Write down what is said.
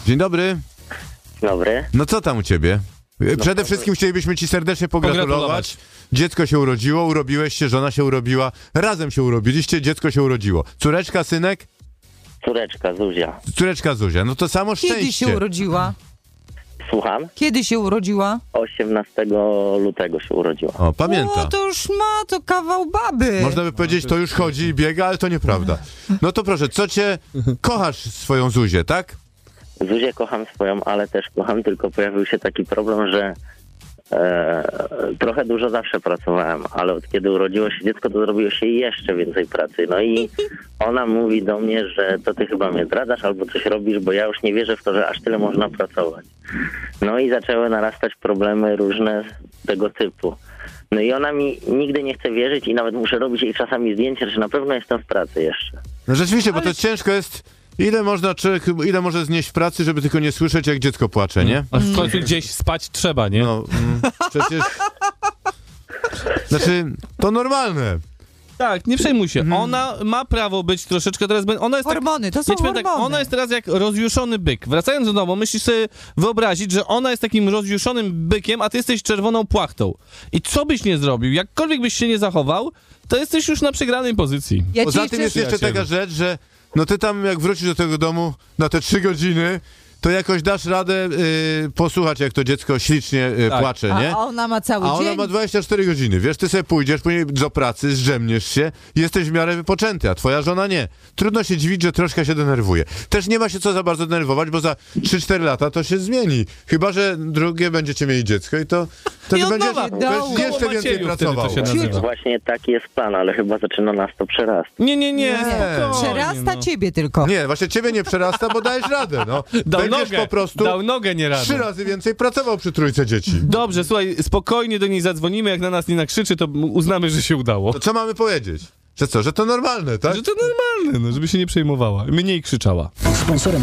Dzień dobry. Dobry. No co tam u ciebie? Przede wszystkim chcielibyśmy ci serdecznie pogratulować. Dziecko się urodziło, urobiłeś się, żona się urobiła. Razem się urobiliście, dziecko się urodziło. Córeczka, synek? Córeczka Zuzia. Córeczka Zuzia. No to samo szczęście. Kiedy się urodziła? Słucham? Kiedy się urodziła? 18 lutego się urodziła. O, pamięta. O, to już ma to kawał baby. Można by powiedzieć, to już chodzi i biega, ale to nieprawda. No to proszę, kochasz swoją Zuzię, tak? Zuzię kocham swoją, ale też kocham, tylko pojawił się taki problem, że trochę dużo zawsze pracowałem, ale od kiedy urodziło się dziecko, to zrobiło się jeszcze więcej pracy. No i ona mówi do mnie, że to ty chyba mnie zdradzasz albo coś robisz, bo ja już nie wierzę w to, że aż tyle można pracować. No i zaczęły narastać problemy różne tego typu. No i ona mi nigdy nie chce wierzyć i nawet muszę robić jej czasami zdjęcia, że na pewno jestem w pracy jeszcze. No rzeczywiście, bo to ciężko jest. Ile może znieść w pracy, żeby tylko nie słyszeć, jak dziecko płacze, nie? Aż w końcu gdzieś spać trzeba, nie? No, przecież... Znaczy, to normalne. Tak, nie przejmuj się. Ona ma prawo być troszeczkę teraz... Ona jest Hormony, to są ja ci powiem hormony. Tak, ona jest teraz jak rozjuszony byk. Wracając do domu, musisz sobie wyobrazić, że ona jest takim rozjuszonym bykiem, a ty jesteś czerwoną płachtą. I co byś nie zrobił, jakkolwiek byś się nie zachował, to jesteś już na przegranej pozycji. Ja ci Poza tym jest jeszcze taka rzecz, że no ty tam jak wrócisz do tego domu na te 3 godziny, to jakoś dasz radę posłuchać, jak to dziecko ślicznie płacze, nie? A ona ma cały A ona dzień. ma 24 godziny. Wiesz, ty sobie pójdziesz później do pracy, zdrzemniesz się i jesteś w miarę wypoczęty, a twoja żona nie. Trudno się dziwić, że troszkę się denerwuje. Też nie ma się co za bardzo denerwować, bo za 3-4 lata to się zmieni. Chyba że drugie będziecie mieli dziecko i to I od będziesz nowa. jeszcze Koło więcej Maciejów pracował. wtedy to się nazywa. Właśnie taki jest plan, ale chyba zaczyna nas to przerastać. Nie, spokojnie, Przerasta no. ciebie tylko. Nie, właśnie ciebie nie przerasta, bo dajesz radę, no. Będziesz po prostu Dał nogę, nie radę. 3 razy więcej pracował przy 3 dzieci. Dobrze, słuchaj, spokojnie do niej zadzwonimy, jak na nas nie nakrzyczy, to uznamy, że się udało. To co mamy powiedzieć? Że co, że to normalne, tak? Że to normalne, no, żeby się nie przejmowała. Mniej krzyczała. Sponsorem